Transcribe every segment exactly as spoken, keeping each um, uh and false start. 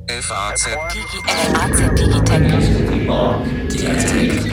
F A Z Digitech.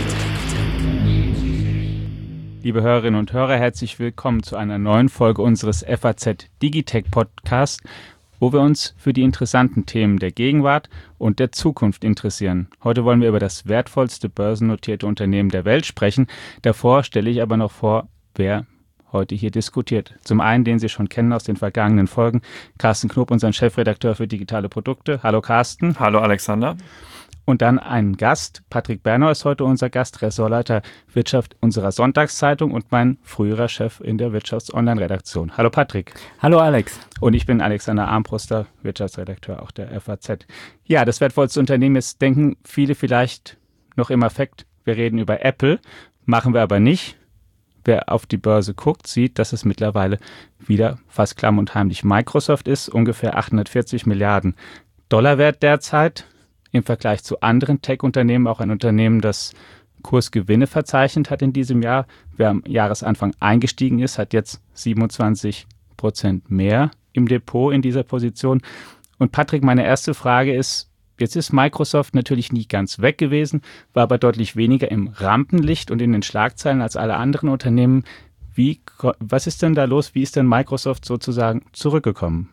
Liebe Hörerinnen und Hörer, herzlich willkommen zu einer neuen Folge unseres F A Z Digitech Podcast, wo wir uns für die interessanten Themen der Gegenwart und der Zukunft interessieren. Heute wollen wir über das wertvollste börsennotierte Unternehmen der Welt sprechen. Davor stelle ich aber noch vor, wer heute hier diskutiert. Zum einen, den Sie schon kennen aus den vergangenen Folgen, Carsten Knob, unseren Chefredakteur für digitale Produkte. Hallo Carsten. Hallo Alexander. Und dann einen Gast. Patrick Bernau ist heute unser Gast, Ressortleiter Wirtschaft unserer Sonntagszeitung und mein früherer Chef in der Wirtschafts-Online-Redaktion. Hallo Patrick. Hallo Alex. Und ich bin Alexander Armbruster, Wirtschaftsredakteur auch der F A Z. Ja, das wertvollste Unternehmen ist, denken viele vielleicht noch im Affekt, wir reden über Apple, machen wir aber nicht. Wer auf die Börse guckt, sieht, dass es mittlerweile wieder fast klamm und heimlich Microsoft ist, ungefähr achthundertvierzig Milliarden Dollar wert derzeit. Im Vergleich zu anderen Tech-Unternehmen auch ein Unternehmen, das Kursgewinne verzeichnet hat in diesem Jahr. Wer am Jahresanfang eingestiegen ist, hat jetzt siebenundzwanzig Prozent mehr im Depot in dieser Position. Und Patrick, meine erste Frage ist, jetzt ist Microsoft natürlich nie ganz weg gewesen, war aber deutlich weniger im Rampenlicht und in den Schlagzeilen als alle anderen Unternehmen. Wie, was ist denn da los? Wie ist denn Microsoft sozusagen zurückgekommen?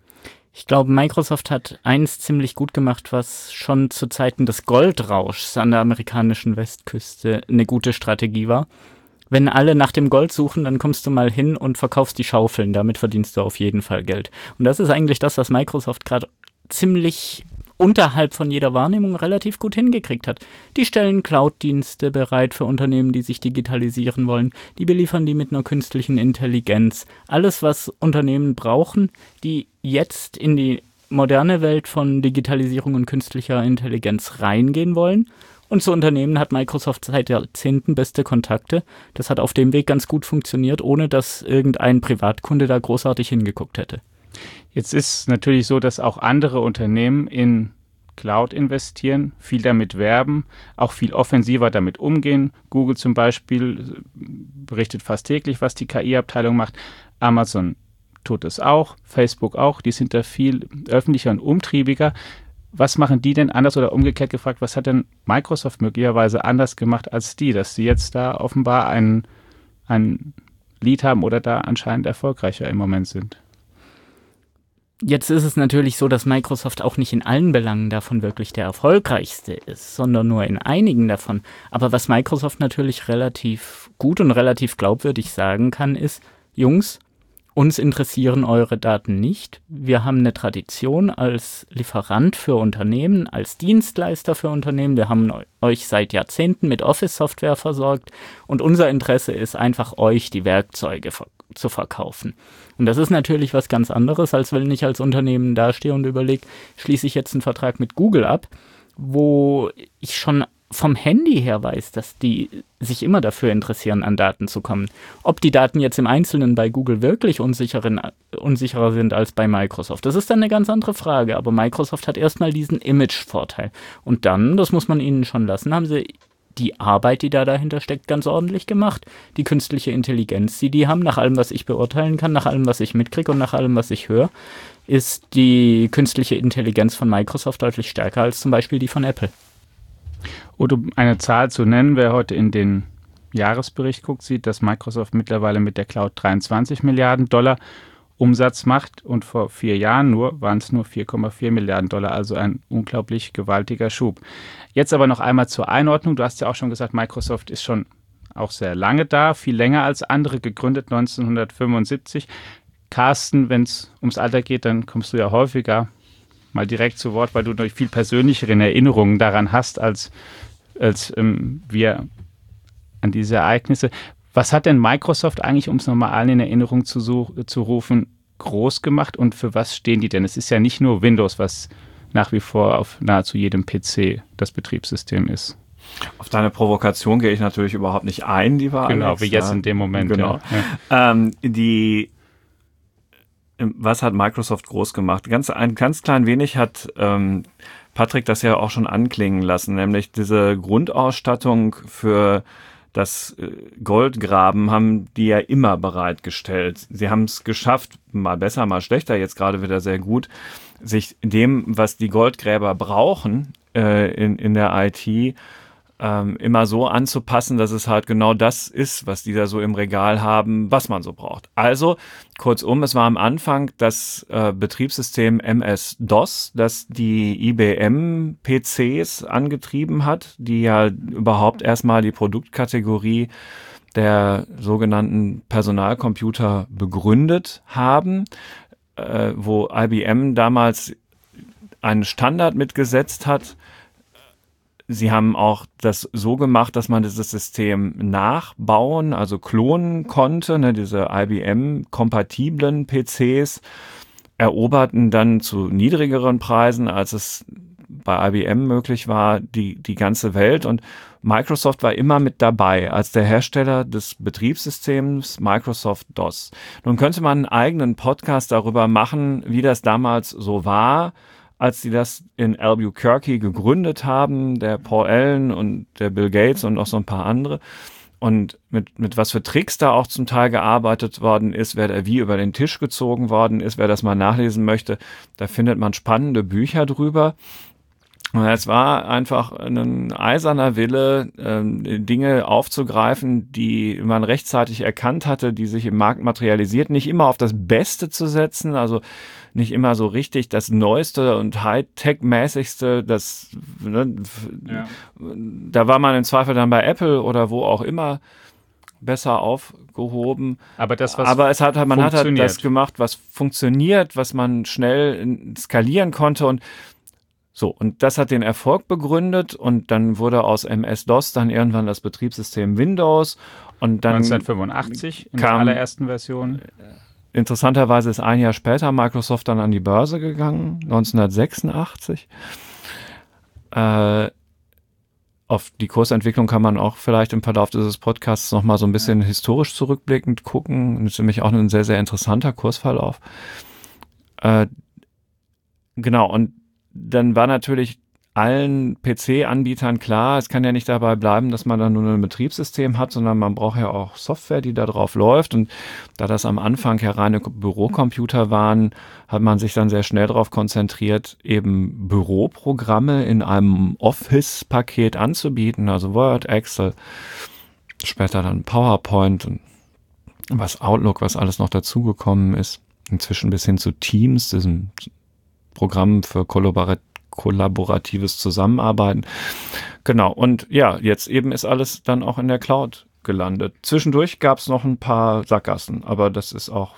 Ich glaube, Microsoft hat eins ziemlich gut gemacht, was schon zu Zeiten des Goldrauschs an der amerikanischen Westküste eine gute Strategie war. Wenn alle nach dem Gold suchen, dann kommst du mal hin und verkaufst die Schaufeln. Damit verdienst du auf jeden Fall Geld. Und das ist eigentlich das, was Microsoft gerade ziemlich unterhalb von jeder Wahrnehmung relativ gut hingekriegt hat. Die stellen Cloud-Dienste bereit für Unternehmen, die sich digitalisieren wollen. Die beliefern die mit einer künstlichen Intelligenz. Alles, was Unternehmen brauchen, die jetzt in die moderne Welt von Digitalisierung und künstlicher Intelligenz reingehen wollen. Und zu Unternehmen hat Microsoft seit Jahrzehnten beste Kontakte. Das hat auf dem Weg ganz gut funktioniert, ohne dass irgendein Privatkunde da großartig hingeguckt hätte. Jetzt ist natürlich so, dass auch andere Unternehmen in Cloud investieren, viel damit werben, auch viel offensiver damit umgehen. Google zum Beispiel berichtet fast täglich, was die K I-Abteilung macht. Amazon tut es auch, Facebook auch. Die sind da viel öffentlicher und umtriebiger. Was machen die denn anders oder umgekehrt gefragt, was hat denn Microsoft möglicherweise anders gemacht als die, dass sie jetzt da offenbar ein, ein Lead haben oder da anscheinend erfolgreicher im Moment sind? Jetzt ist es natürlich so, dass Microsoft auch nicht in allen Belangen davon wirklich der erfolgreichste ist, sondern nur in einigen davon. Aber was Microsoft natürlich relativ gut und relativ glaubwürdig sagen kann, ist, Jungs, uns interessieren eure Daten nicht. Wir haben eine Tradition als Lieferant für Unternehmen, als Dienstleister für Unternehmen. Wir haben euch seit Jahrzehnten mit Office-Software versorgt und unser Interesse ist einfach, euch die Werkzeuge ver- zu verkaufen. Und das ist natürlich was ganz anderes, als wenn ich als Unternehmen dastehe und überlege, schließe ich jetzt einen Vertrag mit Google ab, wo ich schon vom Handy her weiß, dass die sich immer dafür interessieren, an Daten zu kommen. Ob die Daten jetzt im Einzelnen bei Google wirklich unsicheren, unsicherer sind als bei Microsoft, das ist dann eine ganz andere Frage. Aber Microsoft hat erstmal diesen Image-Vorteil. Und dann, das muss man ihnen schon lassen, haben sie die Arbeit, die da dahinter steckt, ganz ordentlich gemacht. Die künstliche Intelligenz, die die haben, nach allem, was ich beurteilen kann, nach allem, was ich mitkriege und nach allem, was ich höre, ist die künstliche Intelligenz von Microsoft deutlich stärker als zum Beispiel die von Apple. Oder um eine Zahl zu nennen, wer heute in den Jahresbericht guckt, sieht, dass Microsoft mittlerweile mit der Cloud dreiundzwanzig Milliarden Dollar Umsatz macht und vor vier Jahren nur waren es nur vier Komma vier Milliarden Dollar, also ein unglaublich gewaltiger Schub. Jetzt aber noch einmal zur Einordnung. Du hast ja auch schon gesagt, Microsoft ist schon auch sehr lange da, viel länger als andere, gegründet neunzehnhundertfünfundsiebzig. Carsten, wenn es ums Alter geht, dann kommst du ja häufiger mal direkt zu Wort, weil du noch viel persönlichere Erinnerungen daran hast, als, als ähm, wir an diese Ereignisse. Was hat denn Microsoft eigentlich, um es nochmal allen in Erinnerung zu, such, zu rufen, groß gemacht und für was stehen die denn? Es ist ja nicht nur Windows, was nach wie vor auf nahezu jedem P C das Betriebssystem ist. Auf deine Provokation gehe ich natürlich überhaupt nicht ein, lieber Genau, Alex. wie jetzt in dem Moment. Genau. Ja. Ähm, die, was hat Microsoft groß gemacht? Ganz, ein ganz klein wenig hat ähm, Patrick das ja auch schon anklingen lassen, nämlich diese Grundausstattung für das Goldgraben haben die ja immer bereitgestellt. Sie haben es geschafft, mal besser, mal schlechter, jetzt gerade wieder sehr gut, sich dem, was die Goldgräber brauchen äh, in, in der I T, ähm, immer so anzupassen, dass es halt genau das ist, was die da so im Regal haben, was man so braucht. Also, kurzum, es war am Anfang das äh, Betriebssystem M S-DOS, das die I B M-P Cs angetrieben hat, die ja überhaupt erstmal die Produktkategorie der sogenannten Personalcomputer begründet haben, äh, wo I B M damals einen Standard mitgesetzt hat. Sie haben auch das so gemacht, dass man dieses System nachbauen, also klonen konnte. Ne, diese I B M-kompatiblen P Cs eroberten dann zu niedrigeren Preisen, als es bei I B M möglich war, die, die ganze Welt. Und Microsoft war immer mit dabei als der Hersteller des Betriebssystems Microsoft DOS. Nun könnte man einen eigenen Podcast darüber machen, wie das damals so war, als sie das in Albuquerque gegründet haben, der Paul Allen und der Bill Gates und noch so ein paar andere. Und mit, mit was für Tricks da auch zum Teil gearbeitet worden ist, wer da wie über den Tisch gezogen worden ist, wer das mal nachlesen möchte, da findet man spannende Bücher drüber. Und es war einfach ein eiserner Wille, ähm, Dinge aufzugreifen, die man rechtzeitig erkannt hatte, die sich im Markt materialisiert, nicht immer auf das Beste zu setzen, also nicht immer so richtig das Neueste und Hightech-mäßigste, das, ne, ja. Da war man im Zweifel dann bei Apple oder wo auch immer besser aufgehoben. Aber das, was Aber es hat, man hat halt das gemacht, was funktioniert, was man schnell skalieren konnte und so, und das hat den Erfolg begründet und dann wurde aus M S-DOS dann irgendwann das Betriebssystem Windows und dann neunzehnhundertfünfundachtzig in kam, der allerersten Version. Interessanterweise ist ein Jahr später Microsoft dann an die Börse gegangen, neunzehnhundertsechsundachtzig. Äh, auf die Kursentwicklung kann man auch vielleicht im Verlauf dieses Podcasts nochmal so ein bisschen ja. historisch zurückblickend gucken. Das ist nämlich auch ein sehr, sehr interessanter Kursverlauf. Äh, genau, und dann war natürlich allen P C-Anbietern klar, es kann ja nicht dabei bleiben, dass man dann nur ein Betriebssystem hat, sondern man braucht ja auch Software, die da drauf läuft. Und da das am Anfang ja reine Bürocomputer waren, hat man sich dann sehr schnell darauf konzentriert, eben Büroprogramme in einem Office-Paket anzubieten, also Word, Excel, später dann PowerPoint und was Outlook, was alles noch dazugekommen ist. Inzwischen bis hin zu Teams, diesem Programm für kollaborat- kollaboratives Zusammenarbeiten. Genau, und ja, jetzt eben ist alles dann auch in der Cloud gelandet. Zwischendurch gab es noch ein paar Sackgassen, aber das ist auch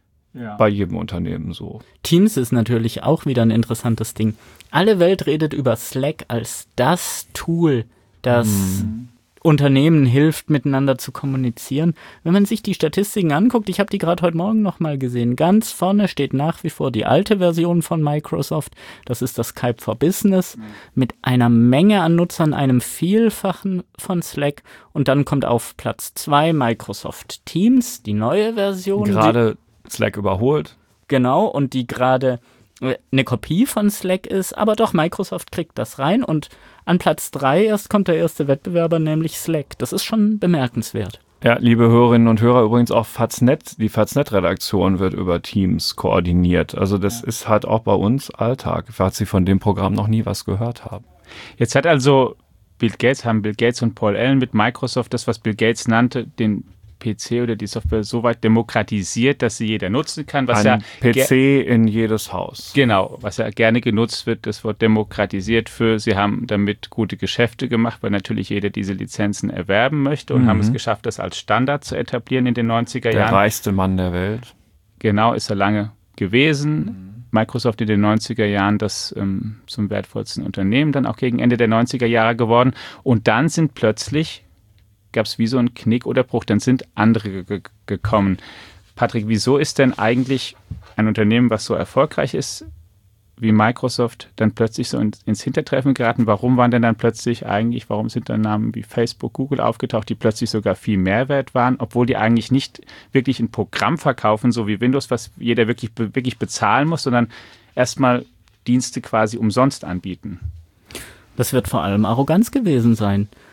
ja. bei jedem Unternehmen so. Teams ist natürlich auch wieder ein interessantes Ding. Alle Welt redet über Slack als das Tool, das hm. Unternehmen hilft, miteinander zu kommunizieren. Wenn man sich die Statistiken anguckt, ich habe die gerade heute Morgen nochmal gesehen, ganz vorne steht nach wie vor die alte Version von Microsoft, das ist das Skype for Business, mhm. mit einer Menge an Nutzern, einem Vielfachen von Slack und dann kommt auf Platz zwei Microsoft Teams, die neue Version. Gerade Slack überholt. Genau, und die gerade eine Kopie von Slack ist, aber doch, Microsoft kriegt das rein und an Platz drei erst kommt der erste Wettbewerber, nämlich Slack. Das ist schon bemerkenswert. Ja, liebe Hörerinnen und Hörer, übrigens auch Faznet, die Faznet-Redaktion wird über Teams koordiniert. Also das ja. ist halt auch bei uns Alltag, falls Sie von dem Programm noch nie was gehört haben. Jetzt hat also Bill Gates, haben Bill Gates und Paul Allen mit Microsoft das, was Bill Gates nannte, den P C oder die Software so weit demokratisiert, dass sie jeder nutzen kann. Was Ein ja P C in jedes Haus. Genau, was ja gerne genutzt wird, das Wort demokratisiert für, sie haben damit gute Geschäfte gemacht, weil natürlich jeder diese Lizenzen erwerben möchte und mhm. haben es geschafft, das als Standard zu etablieren in den neunziger Jahren. Der reichste Mann der Welt. Genau, ist er lange gewesen. Mhm. Microsoft in den neunziger Jahren das ähm, zum wertvollsten Unternehmen, dann auch gegen Ende der neunziger Jahre geworden. Und dann sind plötzlich gab es wie so einen Knick oder Bruch, dann sind andere ge- gekommen. Patrick, wieso ist denn eigentlich ein Unternehmen, was so erfolgreich ist wie Microsoft, dann plötzlich so in, ins Hintertreffen geraten? Warum waren denn dann plötzlich eigentlich, warum sind dann Namen wie Facebook, Google aufgetaucht, die plötzlich sogar viel Mehrwert waren, obwohl die eigentlich nicht wirklich ein Programm verkaufen, so wie Windows, was jeder wirklich, wirklich bezahlen muss, sondern erstmal Dienste quasi umsonst anbieten? Das wird vor allem Arroganz gewesen sein.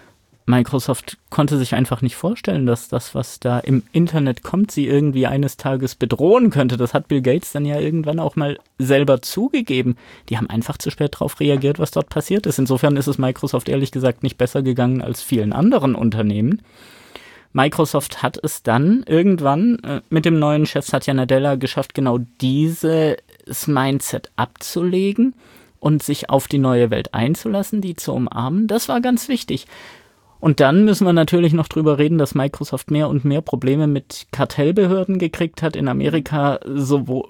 Microsoft konnte sich einfach nicht vorstellen, dass das, was da im Internet kommt, sie irgendwie eines Tages bedrohen könnte. Das hat Bill Gates dann ja irgendwann auch mal selber zugegeben. Die haben einfach zu spät darauf reagiert, was dort passiert ist. Insofern ist es Microsoft ehrlich gesagt nicht besser gegangen als vielen anderen Unternehmen. Microsoft hat es dann irgendwann äh, mit dem neuen Chef Satya Nadella geschafft, genau dieses Mindset abzulegen und sich auf die neue Welt einzulassen, die zu umarmen. Das war ganz wichtig. Und dann müssen wir natürlich noch drüber reden, dass Microsoft mehr und mehr Probleme mit Kartellbehörden gekriegt hat in Amerika, sowohl,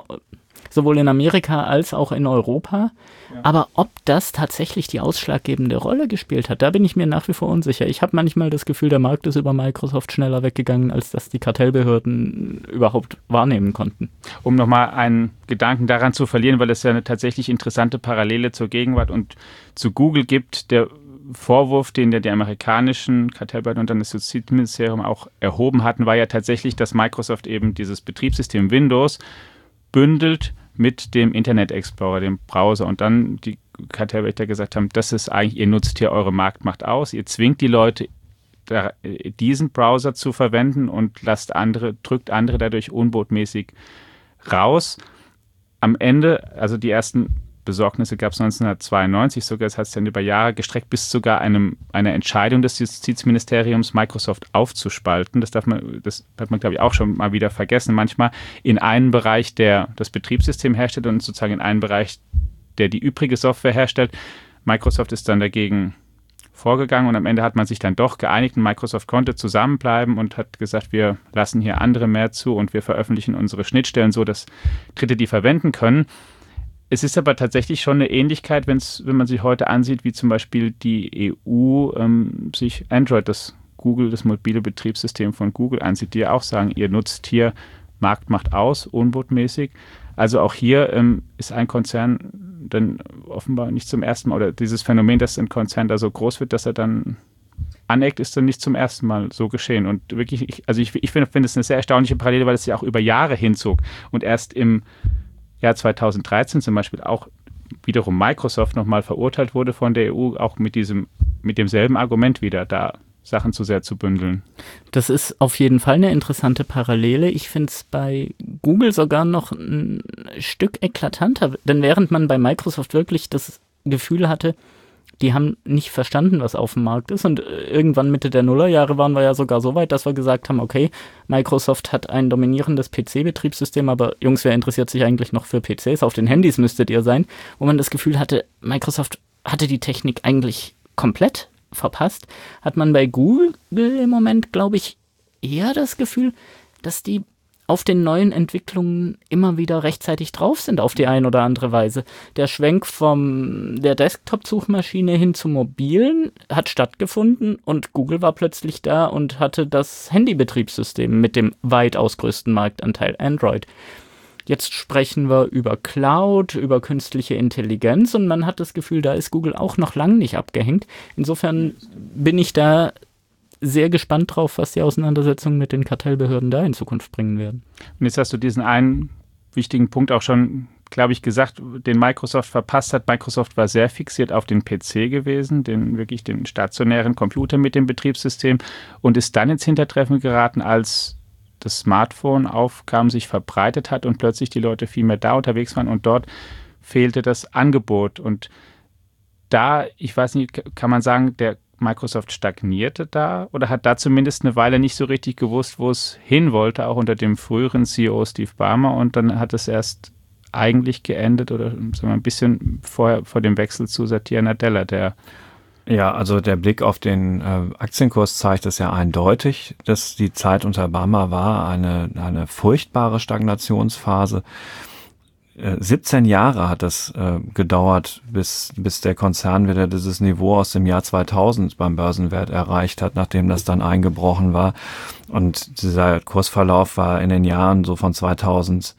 sowohl in Amerika als auch in Europa. Ja. Aber ob das tatsächlich die ausschlaggebende Rolle gespielt hat, da bin ich mir nach wie vor unsicher. Ich habe manchmal das Gefühl, der Markt ist über Microsoft schneller weggegangen, als dass die Kartellbehörden überhaupt wahrnehmen konnten. Um nochmal einen Gedanken daran zu verlieren, weil es ja eine tatsächlich interessante Parallele zur Gegenwart und zu Google gibt, der Vorwurf, den ja die amerikanischen Kartellbehörden und dann das Justizministerium auch erhoben hatten, war ja tatsächlich, dass Microsoft eben dieses Betriebssystem Windows bündelt mit dem Internet Explorer, dem Browser. Und dann die Kartellwächter gesagt haben, das ist eigentlich, ihr nutzt hier eure Marktmacht aus, ihr zwingt die Leute, da, diesen Browser zu verwenden und lasst andere, drückt andere dadurch unbotmäßig raus. Am Ende, also die ersten Besorgnisse gab es neunzehnhundertzweiundneunzig sogar, das hat es dann über Jahre gestreckt, bis sogar einem, einer Entscheidung des Justizministeriums, Microsoft aufzuspalten. Das darf man, das hat man, glaube ich, auch schon mal wieder vergessen. Manchmal in einen Bereich, der das Betriebssystem herstellt und sozusagen in einen Bereich, der die übrige Software herstellt. Microsoft ist dann dagegen vorgegangen und am Ende hat man sich dann doch geeinigt und Microsoft konnte zusammenbleiben und hat gesagt, wir lassen hier andere mehr zu und wir veröffentlichen unsere Schnittstellen so, dass Dritte die verwenden können. Es ist aber tatsächlich schon eine Ähnlichkeit, wenn's, wenn man sich heute ansieht, wie zum Beispiel die E U ähm, sich Android, das Google, das mobile Betriebssystem von Google ansieht, die ja auch sagen, ihr nutzt hier Marktmacht aus, unbotmäßig. Also auch hier ähm, ist ein Konzern dann offenbar nicht zum ersten Mal, oder dieses Phänomen, dass ein Konzern da so groß wird, dass er dann aneckt, ist dann nicht zum ersten Mal so geschehen. Und wirklich, ich, also ich, ich finde find es eine sehr erstaunliche Parallele, weil es ja auch über Jahre hinzog und erst im Jahr zweitausenddreizehn zum Beispiel auch wiederum Microsoft nochmal verurteilt wurde von der E U, auch mit diesem, mit demselben Argument wieder, da Sachen zu sehr zu bündeln. Das ist auf jeden Fall eine interessante Parallele. Ich finde es bei Google sogar noch ein Stück eklatanter, denn während man bei Microsoft wirklich das Gefühl hatte, die haben nicht verstanden, was auf dem Markt ist. Und irgendwann Mitte der Nullerjahre waren wir ja sogar so weit, dass wir gesagt haben, okay, Microsoft hat ein dominierendes P C-Betriebssystem, aber Jungs, wer interessiert sich eigentlich noch für P Cs? Auf den Handys müsstet ihr sein. Wo man das Gefühl hatte, Microsoft hatte die Technik eigentlich komplett verpasst. Hat man bei Google im Moment, glaube ich, eher das Gefühl, dass die auf den neuen Entwicklungen immer wieder rechtzeitig drauf sind, auf die eine oder andere Weise. Der Schwenk von der Desktop-Suchmaschine hin zum Mobilen hat stattgefunden und Google war plötzlich da und hatte das Handybetriebssystem mit dem weitaus größten Marktanteil Android. Jetzt sprechen wir über Cloud, über künstliche Intelligenz und man hat das Gefühl, da ist Google auch noch lang nicht abgehängt. Insofern bin ich da sehr gespannt drauf, was die Auseinandersetzungen mit den Kartellbehörden da in Zukunft bringen werden. Und jetzt hast du diesen einen wichtigen Punkt auch schon, glaube ich, gesagt, den Microsoft verpasst hat. Microsoft war sehr fixiert auf den P C gewesen, den wirklich den stationären Computer mit dem Betriebssystem und ist dann ins Hintertreffen geraten, als das Smartphone aufkam, sich verbreitet hat und plötzlich die Leute viel mehr da unterwegs waren und dort fehlte das Angebot. Und da, ich weiß nicht, kann man sagen, der Microsoft stagnierte da oder hat da zumindest eine Weile nicht so richtig gewusst, wo es hin wollte, auch unter dem früheren C E O Steve Ballmer, und dann hat es erst eigentlich geendet oder sagen wir, ein bisschen vorher vor dem Wechsel zu Satya Nadella, der Ja, also der Blick auf den äh, Aktienkurs zeigt es ja eindeutig, dass die Zeit unter Ballmer war eine, eine furchtbare Stagnationsphase. Äh, siebzehn Jahre hat das äh, gedauert, bis, bis der Konzern wieder dieses Niveau aus dem Jahr zweitausend beim Börsenwert erreicht hat, nachdem das dann eingebrochen war. Und dieser Kursverlauf war in den Jahren so von zweitausendeins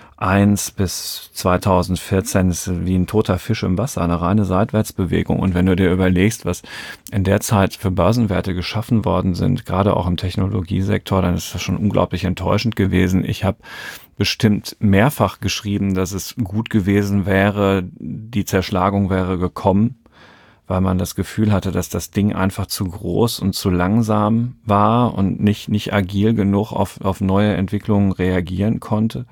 bis zweitausendvierzehn ist wie ein toter Fisch im Wasser, eine reine Seitwärtsbewegung. Und wenn du dir überlegst, was in der Zeit für Börsenwerte geschaffen worden sind, gerade auch im Technologiesektor, dann ist das schon unglaublich enttäuschend gewesen. Ich habe bestimmt mehrfach geschrieben, dass es gut gewesen wäre, die Zerschlagung wäre gekommen, weil man das Gefühl hatte, dass das Ding einfach zu groß und zu langsam war und nicht, nicht agil genug auf, auf neue Entwicklungen reagieren konnte.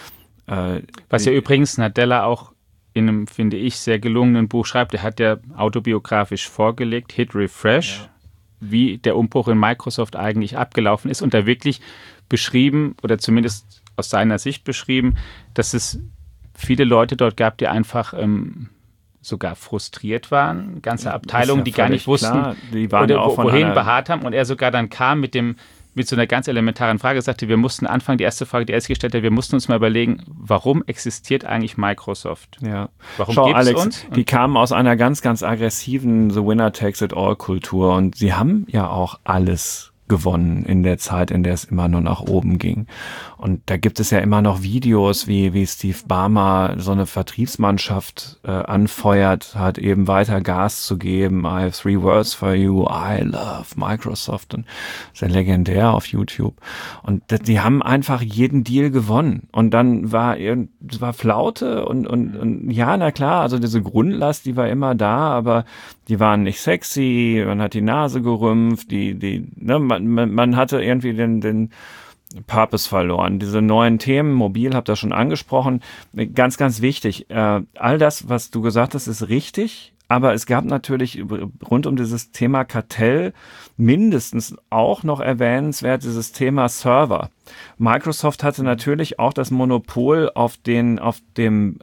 Äh, Was ja übrigens Nadella auch in einem, finde ich, sehr gelungenen Buch schreibt. Er hat ja autobiografisch vorgelegt, Hit Refresh, ja. wie der Umbruch in Microsoft eigentlich abgelaufen ist und da wirklich beschrieben, oder zumindest aus seiner Sicht beschrieben, dass es viele Leute dort gab, die einfach ähm, sogar frustriert waren, ganze Abteilungen, ja die gar nicht wussten, klar. Die waren oder ja auch von wohin einer beharrt haben und er sogar dann kam mit dem mit so einer ganz elementaren Frage, sagte, wir mussten anfangen, die erste Frage, die er sich gestellt hat, wir mussten uns mal überlegen, warum existiert eigentlich Microsoft? Ja. Warum Schau, gibt es Alex, uns? die kamen aus einer ganz, ganz aggressiven The Winner Takes It All Kultur und sie haben ja auch alles gewonnen in der Zeit, in der es immer nur nach oben ging. Und da gibt es ja immer noch Videos, wie, wie Steve Ballmer so eine Vertriebsmannschaft äh, anfeuert, hat eben weiter Gas zu geben. I have three words for you. I love Microsoft. Und sehr legendär auf YouTube. Und die haben einfach jeden Deal gewonnen. Und dann war, es war Flaute und, und, und ja, na klar, also diese Grundlast, die war immer da, aber die waren nicht sexy, man hat die Nase gerümpft, die, die, ne, man, man, man hatte irgendwie den, den Purpose verloren. Diese neuen Themen, mobil, habt ihr schon angesprochen, ganz, ganz wichtig. Äh, all das, was du gesagt hast, ist richtig, aber es gab natürlich rund um dieses Thema Kartell mindestens auch noch erwähnenswert dieses Thema Server. Microsoft hatte natürlich auch das Monopol auf den, auf dem,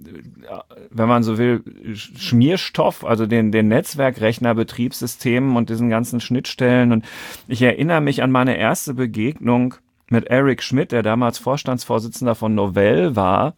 wenn man so will, Schmierstoff, also den, den Netzwerkrechner, Betriebssystemen und diesen ganzen Schnittstellen. Und ich erinnere mich an meine erste Begegnung mit Eric Schmidt, der damals Vorstandsvorsitzender von Novell war.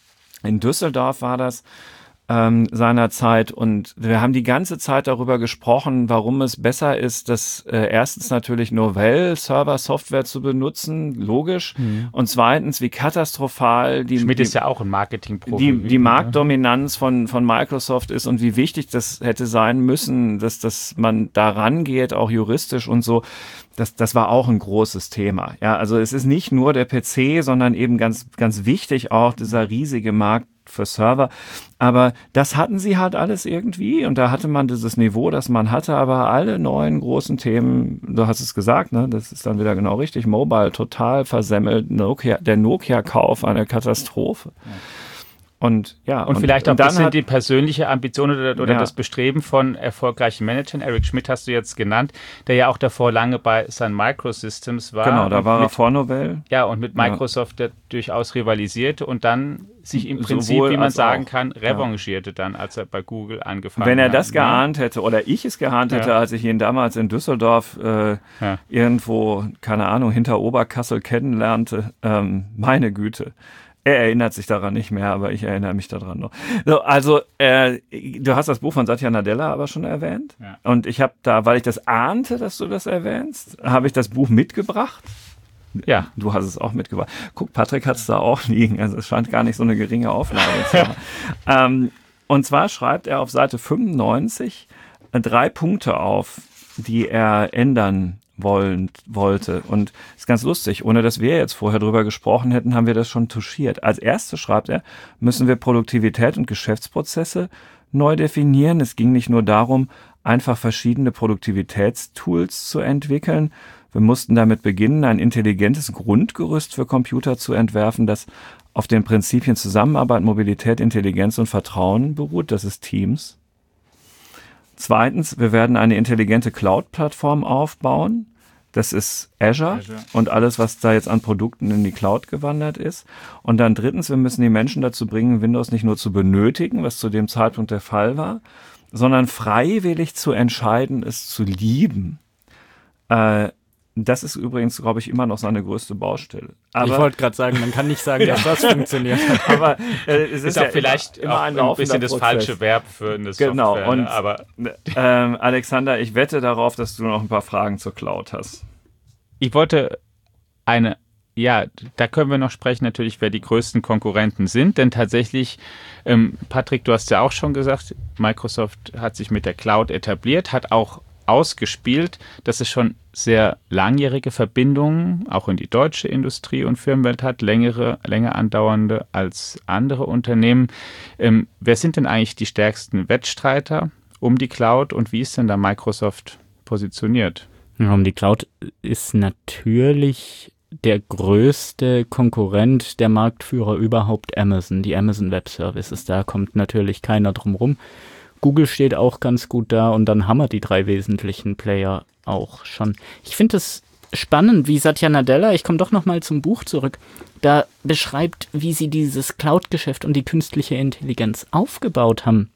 In Düsseldorf war das. Ähm, seinerzeit und wir haben die ganze Zeit darüber gesprochen, warum es besser ist, dass äh, erstens natürlich Novell Server-Software zu benutzen, logisch, mhm. und zweitens, wie katastrophal die Schmidt die, ist ja auch ein Marketingprofi. Die, die Marktdominanz von, von Microsoft ist und wie wichtig das hätte sein müssen, dass, dass man da rangeht, auch juristisch und so. Das, das war auch ein großes Thema. Ja, also es ist nicht nur der P C, sondern eben ganz, ganz wichtig auch dieser riesige Markt für Server. Aber das hatten sie halt alles irgendwie und da hatte man dieses Niveau, das man hatte, aber alle neuen großen Themen, du hast es gesagt, ne, das ist dann wieder genau richtig, Mobile total versemmelt, Nokia, der Nokia-Kauf eine Katastrophe. Ja. Und ja, und, und vielleicht auch und ein bisschen die persönliche Ambition oder, oder ja. das Bestreben von erfolgreichen Managern. Eric Schmidt hast du jetzt genannt, der ja auch davor lange bei Sun Microsystems war. Genau, da war mit, er vor Novell. Ja, und mit Microsoft ja. durchaus rivalisierte und dann sich im Prinzip, Sowohl wie man sagen auch. kann, revanchierte ja. dann, als er bei Google angefangen hat. Wenn er hat, das geahnt ne? hätte oder ich es geahnt hätte, ja. als ich ihn damals in Düsseldorf äh, ja. irgendwo, keine Ahnung, hinter Oberkassel kennenlernte, ähm, meine Güte. Er erinnert sich daran nicht mehr, aber ich erinnere mich daran noch. So, also, äh, du hast das Buch von Satya Nadella aber schon erwähnt. Ja. Und ich habe da, weil ich das ahnte, dass du das erwähnst, habe ich das Buch mitgebracht. Ja. Du hast es auch mitgebracht. Guck, Patrick hat es da auch liegen. Also es scheint gar nicht so eine geringe Auflage zu haben. ähm, und zwar schreibt er auf Seite fünfundneunzig drei Punkte auf, die er ändern wollen, wollte. Und ist ganz lustig, ohne dass wir jetzt vorher drüber gesprochen hätten, haben wir das schon touchiert. Als erstes, schreibt er, müssen wir Produktivität und Geschäftsprozesse neu definieren. Es ging nicht nur darum, einfach verschiedene Produktivitätstools zu entwickeln. Wir mussten damit beginnen, ein intelligentes Grundgerüst für Computer zu entwerfen, das auf den Prinzipien Zusammenarbeit, Mobilität, Intelligenz und Vertrauen beruht. Das ist Teams. Zweitens, wir werden eine intelligente Cloud-Plattform aufbauen. Das ist Azure, Azure und alles, was da jetzt an Produkten in die Cloud gewandert ist. Und dann drittens, wir müssen die Menschen dazu bringen, Windows nicht nur zu benötigen, was zu dem Zeitpunkt der Fall war, sondern freiwillig zu entscheiden, es zu lieben. Äh, Das ist übrigens, glaube ich, immer noch seine größte Baustelle. Aber ich wollte gerade sagen, man kann nicht sagen, dass das funktioniert. Aber äh, es ist, ist auch ja vielleicht immer, immer ein, ein bisschen das Prozess. falsche Verb für eine Software. Genau. Und, ne? Aber ähm, Alexander, ich wette darauf, dass du noch ein paar Fragen zur Cloud hast. Ich wollte eine, ja, da können wir noch sprechen natürlich, wer die größten Konkurrenten sind. Denn tatsächlich, ähm, Patrick, du hast ja auch schon gesagt, Microsoft hat sich mit der Cloud etabliert, hat auch ausgespielt, dass es schon sehr langjährige Verbindungen auch in die deutsche Industrie und Firmenwelt hat, längere, länger andauernde als andere Unternehmen. Ähm, wer sind denn eigentlich die stärksten Wettstreiter um die Cloud und wie ist denn da Microsoft positioniert? Ja, um die Cloud ist natürlich der größte Konkurrent, der Marktführer überhaupt Amazon, die Amazon Web Services. Da kommt natürlich keiner drum rum. Google steht auch ganz gut da und dann haben wir die drei wesentlichen Player auch schon. Ich finde es spannend, wie Satya Nadella, ich komme doch nochmal zum Buch zurück, da beschreibt, wie sie dieses Cloud-Geschäft und die künstliche Intelligenz aufgebaut haben.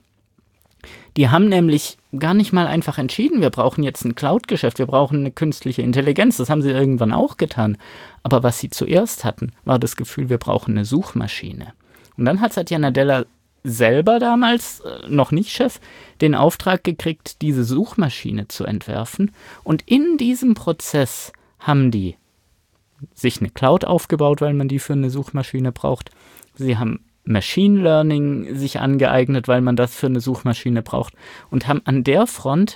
Die haben nämlich gar nicht mal einfach entschieden, wir brauchen jetzt ein Cloud-Geschäft, wir brauchen eine künstliche Intelligenz. Das haben sie irgendwann auch getan. Aber was sie zuerst hatten, war das Gefühl, wir brauchen eine Suchmaschine. Und dann hat Satya Nadella selber damals, äh, noch nicht Chef, den Auftrag gekriegt, diese Suchmaschine zu entwerfen. Und in diesem Prozess haben die sich eine Cloud aufgebaut, weil man die für eine Suchmaschine braucht. Sie haben Machine Learning sich angeeignet, weil man das für eine Suchmaschine braucht und haben an der Front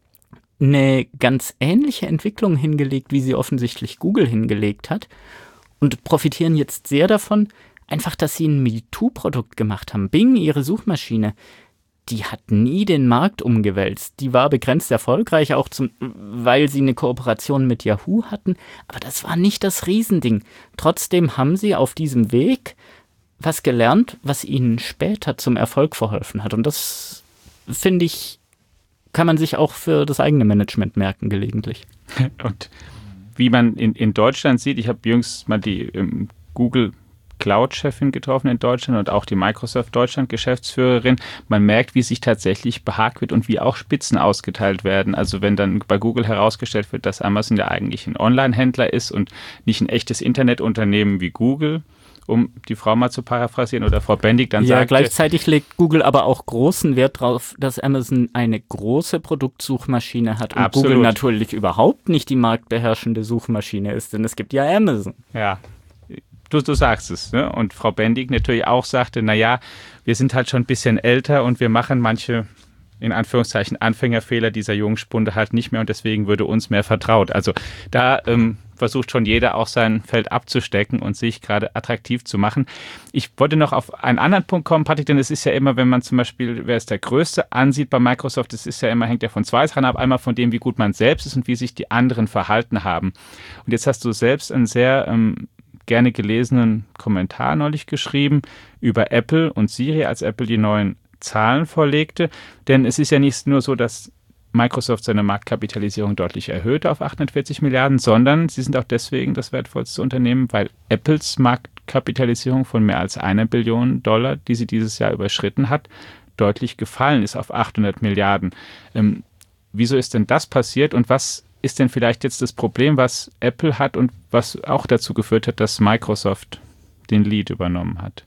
eine ganz ähnliche Entwicklung hingelegt, wie sie offensichtlich Google hingelegt hat und profitieren jetzt sehr davon, einfach, dass sie ein MeToo-Produkt gemacht haben. Bing, ihre Suchmaschine, die hat nie den Markt umgewälzt. Die war begrenzt erfolgreich, auch zum, weil sie eine Kooperation mit Yahoo hatten, aber das war nicht das Riesending. Trotzdem haben sie auf diesem Weg was gelernt, was ihnen später zum Erfolg verholfen hat. Und das, finde ich, kann man sich auch für das eigene Management merken gelegentlich. Und wie man in, in Deutschland sieht, ich habe jüngst mal die ähm, Google Cloud-Chefin getroffen in Deutschland und auch die Microsoft Deutschland-Geschäftsführerin. Man merkt, wie sich tatsächlich behagt wird und wie auch Spitzen ausgeteilt werden. Also wenn dann bei Google herausgestellt wird, dass Amazon ja eigentlich ein Online-Händler ist und nicht ein echtes Internetunternehmen wie Google, um die Frau mal zu paraphrasieren oder Frau Bendig dann ja, sagt. Gleichzeitig legt Google aber auch großen Wert darauf, dass Amazon eine große Produktsuchmaschine hat und Absolut. Google natürlich überhaupt nicht die marktbeherrschende Suchmaschine ist, denn es gibt ja Amazon. Ja, du, du sagst es. Ne? Und Frau Bendig natürlich auch sagte, naja, wir sind halt schon ein bisschen älter und wir machen manche, in Anführungszeichen, Anfängerfehler dieser jungen Spunde halt nicht mehr und deswegen würde uns mehr vertraut. Also da ähm, versucht schon jeder auch sein Feld abzustecken und sich gerade attraktiv zu machen. Ich wollte noch auf einen anderen Punkt kommen, Patrick, denn es ist ja immer, wenn man zum Beispiel, wer ist der Größte, ansieht bei Microsoft, es ist ja immer, hängt ja von zwei Sachen ab, einmal von dem, wie gut man selbst ist und wie sich die anderen verhalten haben. Und jetzt hast du selbst einen sehr ähm, gerne gelesenen Kommentar neulich geschrieben über Apple und Siri, als Apple die neuen Zahlen vorlegte, denn es ist ja nicht nur so, dass Microsoft seine Marktkapitalisierung deutlich erhöht auf achthundertvierzig Milliarden, sondern sie sind auch deswegen das wertvollste Unternehmen, weil Apples Marktkapitalisierung von mehr als einer Billion Dollar, die sie dieses Jahr überschritten hat, deutlich gefallen ist auf achthundert Milliarden. Ähm, wieso ist denn das passiert und was ist denn vielleicht jetzt das Problem, was Apple hat und was auch dazu geführt hat, dass Microsoft den Lead übernommen hat?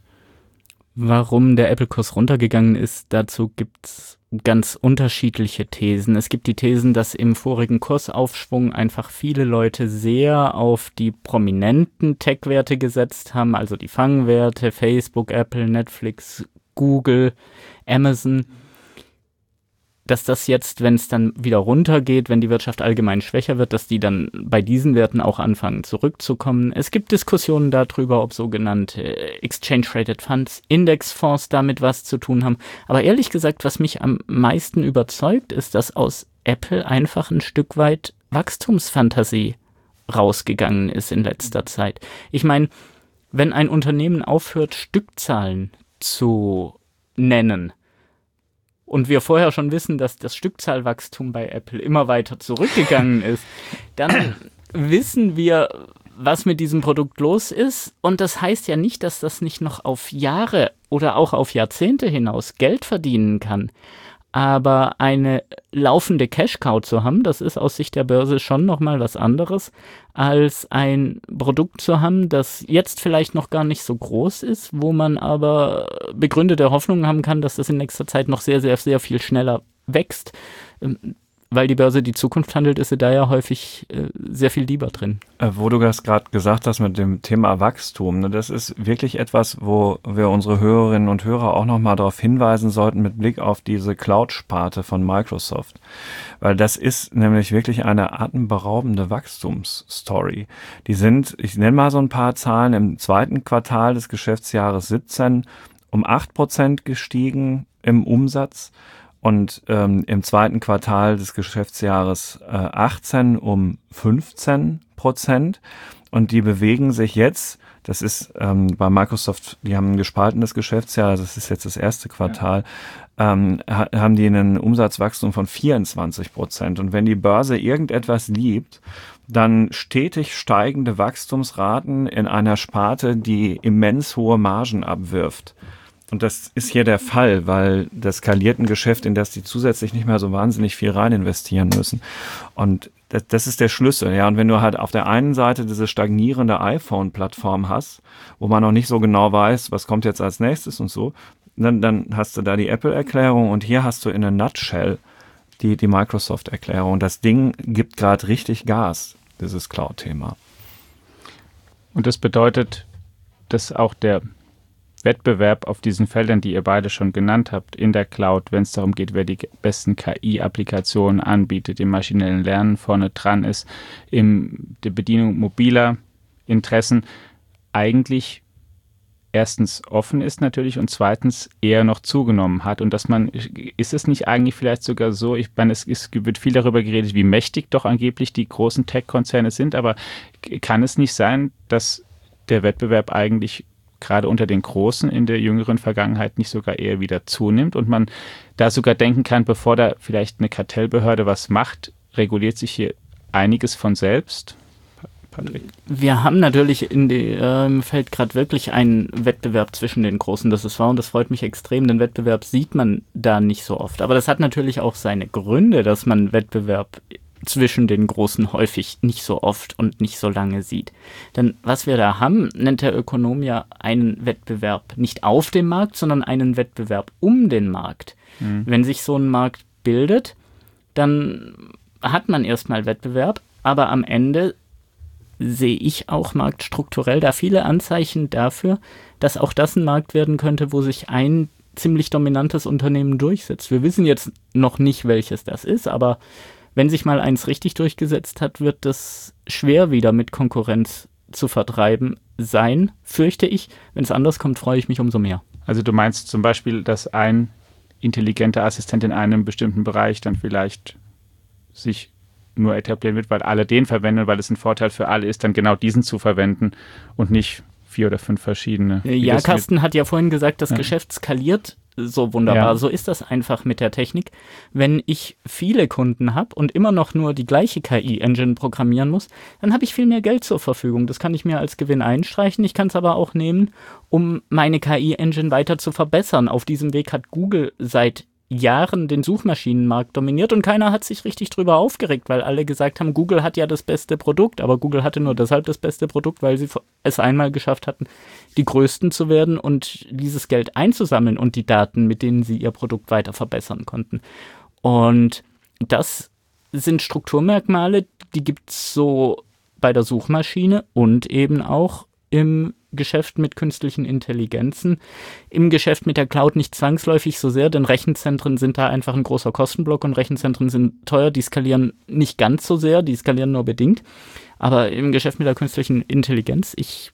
Warum der Apple-Kurs runtergegangen ist, dazu gibt's ganz unterschiedliche Thesen. Es gibt die Thesen, dass im vorigen Kursaufschwung einfach viele Leute sehr auf die prominenten Tech-Werte gesetzt haben, also die Fangwerte, Facebook, Apple, Netflix, Google, Amazon, dass das jetzt, wenn es dann wieder runtergeht, wenn die Wirtschaft allgemein schwächer wird, dass die dann bei diesen Werten auch anfangen zurückzukommen. Es gibt Diskussionen darüber, ob sogenannte Exchange-Traded Funds, Indexfonds damit was zu tun haben. Aber ehrlich gesagt, was mich am meisten überzeugt, ist, dass aus Apple einfach ein Stück weit Wachstumsfantasie rausgegangen ist in letzter Zeit. Ich meine, wenn ein Unternehmen aufhört, Stückzahlen zu nennen, und wir vorher schon wissen, dass das Stückzahlwachstum bei Apple immer weiter zurückgegangen ist, dann wissen wir, was mit diesem Produkt los ist. Und das heißt ja nicht, dass das nicht noch auf Jahre oder auch auf Jahrzehnte hinaus Geld verdienen kann. Aber eine laufende Cash-Cow zu haben, das ist aus Sicht der Börse schon nochmal was anderes, als ein Produkt zu haben, das jetzt vielleicht noch gar nicht so groß ist, wo man aber begründete Hoffnungen haben kann, dass das in nächster Zeit noch sehr, sehr, sehr viel schneller wächst. Weil die Börse die Zukunft handelt, ist sie da ja häufig äh, sehr viel lieber drin. Äh, wo du das gerade gesagt hast mit dem Thema Wachstum, ne, das ist wirklich etwas, wo wir unsere Hörerinnen und Hörer auch nochmal darauf hinweisen sollten mit Blick auf diese Cloud-Sparte von Microsoft. Weil das ist nämlich wirklich eine atemberaubende Wachstumsstory. Die sind, ich nenne mal so ein paar Zahlen, im zweiten Quartal des Geschäftsjahres siebzehn um acht Prozent gestiegen im Umsatz. und ähm, im zweiten Quartal des Geschäftsjahres äh, achtzehn um fünfzehn Prozent. Und die bewegen sich jetzt, das ist ähm, bei Microsoft, die haben ein gespaltenes Geschäftsjahr, das ist jetzt das erste Quartal, ja. ähm, ha- haben die einen Umsatzwachstum von vierundzwanzig Prozent. Und wenn die Börse irgendetwas liebt, dann stetig steigende Wachstumsraten in einer Sparte, die immens hohe Margen abwirft. Und das ist hier der Fall, weil das skalierten Geschäft, in das die zusätzlich nicht mehr so wahnsinnig viel rein investieren müssen. Und das, das ist der Schlüssel, ja. Und wenn du halt auf der einen Seite diese stagnierende iPhone-Plattform hast, wo man noch nicht so genau weiß, was kommt jetzt als nächstes und so, dann, dann hast du da die Apple-Erklärung und hier hast du in a nutshell die, die Microsoft-Erklärung. Das Ding gibt gerade richtig Gas, dieses Cloud-Thema. Und das bedeutet, dass auch der Wettbewerb auf diesen Feldern, die ihr beide schon genannt habt, in der Cloud, wenn es darum geht, wer die besten K I-Applikationen anbietet, im maschinellen Lernen vorne dran ist, in der Bedienung mobiler Interessen, eigentlich erstens offen ist natürlich und zweitens eher noch zugenommen hat. Und dass man, ist es nicht eigentlich vielleicht sogar so, ich meine, es, es wird viel darüber geredet, wie mächtig doch angeblich die großen Tech-Konzerne sind, aber kann es nicht sein, dass der Wettbewerb eigentlich gerade unter den Großen in der jüngeren Vergangenheit nicht sogar eher wieder zunimmt und man da sogar denken kann, bevor da vielleicht eine Kartellbehörde was macht, reguliert sich hier einiges von selbst? Patrick? Wir haben natürlich in dem äh, Feld gerade wirklich einen Wettbewerb zwischen den Großen, das ist wahr und das freut mich extrem, den Wettbewerb sieht man da nicht so oft, aber das hat natürlich auch seine Gründe, dass man Wettbewerb zwischen den Großen häufig nicht so oft und nicht so lange sieht. Denn was wir da haben, nennt der Ökonom ja einen Wettbewerb nicht auf dem Markt, sondern einen Wettbewerb um den Markt. Mhm. Wenn sich so ein Markt bildet, dann hat man erstmal Wettbewerb, aber am Ende sehe ich auch marktstrukturell da viele Anzeichen dafür, dass auch das ein Markt werden könnte, wo sich ein ziemlich dominantes Unternehmen durchsetzt. Wir wissen jetzt noch nicht, welches das ist, aber wenn sich mal eins richtig durchgesetzt hat, wird das schwer wieder mit Konkurrenz zu vertreiben sein, fürchte ich. Wenn es anders kommt, freue ich mich umso mehr. Also du meinst zum Beispiel, dass ein intelligenter Assistent in einem bestimmten Bereich dann vielleicht sich nur etablieren wird, weil alle den verwenden, weil es ein Vorteil für alle ist, dann genau diesen zu verwenden und nicht vier oder fünf verschiedene. Ja, Carsten hat ja vorhin gesagt, das ja. Geschäft skaliert so wunderbar. Ja. So ist das einfach mit der Technik. Wenn ich viele Kunden habe und immer noch nur die gleiche K I-Engine programmieren muss, dann habe ich viel mehr Geld zur Verfügung. Das kann ich mir als Gewinn einstreichen. Ich kann es aber auch nehmen, um meine K I-Engine weiter zu verbessern. Auf diesem Weg hat Google seit Jahren den Suchmaschinenmarkt dominiert und keiner hat sich richtig drüber aufgeregt, weil alle gesagt haben, Google hat ja das beste Produkt, aber Google hatte nur deshalb das beste Produkt, weil sie es einmal geschafft hatten, die Größten zu werden und dieses Geld einzusammeln und die Daten, mit denen sie ihr Produkt weiter verbessern konnten. Und das sind Strukturmerkmale, die gibt es so bei der Suchmaschine und eben auch im Geschäft mit künstlichen Intelligenzen. Im Geschäft mit der Cloud nicht zwangsläufig so sehr, denn Rechenzentren sind da einfach ein großer Kostenblock und Rechenzentren sind teuer, die skalieren nicht ganz so sehr, die skalieren nur bedingt. Aber im Geschäft mit der künstlichen Intelligenz, ich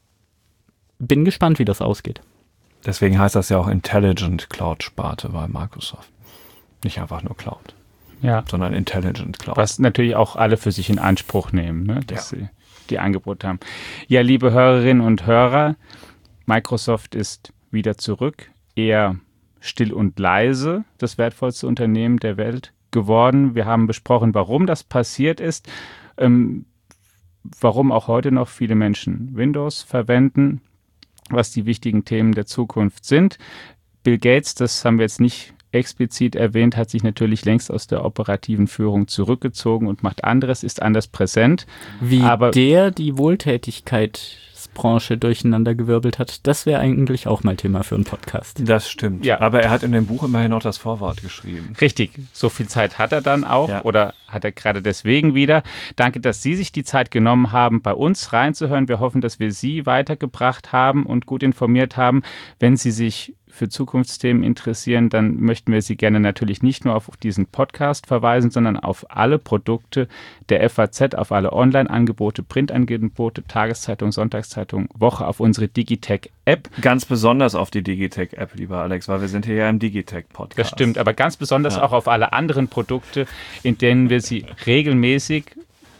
bin gespannt, wie das ausgeht. Deswegen heißt das ja auch Intelligent Cloud-Sparte bei Microsoft. Nicht einfach nur Cloud, ja. sondern Intelligent Cloud. Was natürlich auch alle für sich in Anspruch nehmen, ne? Dass ja. sie die Angebote haben. Ja, liebe Hörerinnen und Hörer, Microsoft ist wieder zurück, eher still und leise, das wertvollste Unternehmen der Welt geworden. Wir haben besprochen, warum das passiert ist, ähm, warum auch heute noch viele Menschen Windows verwenden, was die wichtigen Themen der Zukunft sind. Bill Gates, das haben wir jetzt nicht explizit erwähnt, hat sich natürlich längst aus der operativen Führung zurückgezogen und macht anderes, ist anders präsent. Wie aber der die Wohltätigkeitsbranche durcheinandergewirbelt hat, das wäre eigentlich auch mal Thema für einen Podcast. Das stimmt. Ja. Aber er hat in dem Buch immerhin noch das Vorwort geschrieben. Richtig, so viel Zeit hat er dann auch ja. oder hat er gerade deswegen wieder. Danke, dass Sie sich die Zeit genommen haben, bei uns reinzuhören. Wir hoffen, dass wir Sie weitergebracht haben und gut informiert haben. Wenn Sie sich für Zukunftsthemen interessieren, dann möchten wir Sie gerne natürlich nicht nur auf diesen Podcast verweisen, sondern auf alle Produkte der F A Z, auf alle Online-Angebote, Printangebote, Tageszeitung, Sonntagszeitung, Woche, auf unsere Digitech-App. Ganz besonders auf die Digitech-App, lieber Alex, weil wir sind hier ja im Digitech-Podcast. Das stimmt, aber ganz besonders ja. auch auf alle anderen Produkte, in denen wir Sie regelmäßig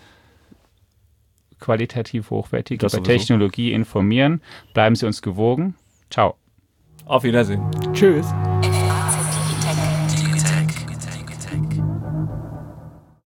qualitativ hochwertig das über sowieso. Technologie informieren. Bleiben Sie uns gewogen. Ciao. Auf Wiedersehen. Tschüss.